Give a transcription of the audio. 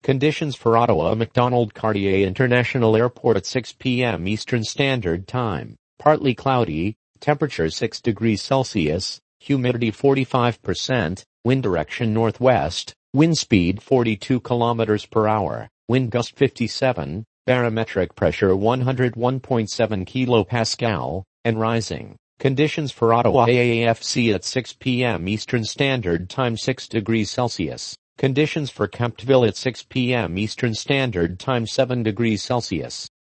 Conditions for Ottawa Macdonald Cartier International Airport at 6 p.m. Eastern Standard Time. Partly cloudy, temperature 6 degrees Celsius, humidity 45%, wind direction northwest, wind speed 42 kilometers per hour, wind gust 57, barometric pressure 101.7 kilopascal, and rising. Conditions for Ottawa AAFC at 6 p.m. Eastern Standard Time 6 degrees Celsius. Conditions for Kemptville at 6 p.m. Eastern Standard Time 7 degrees Celsius.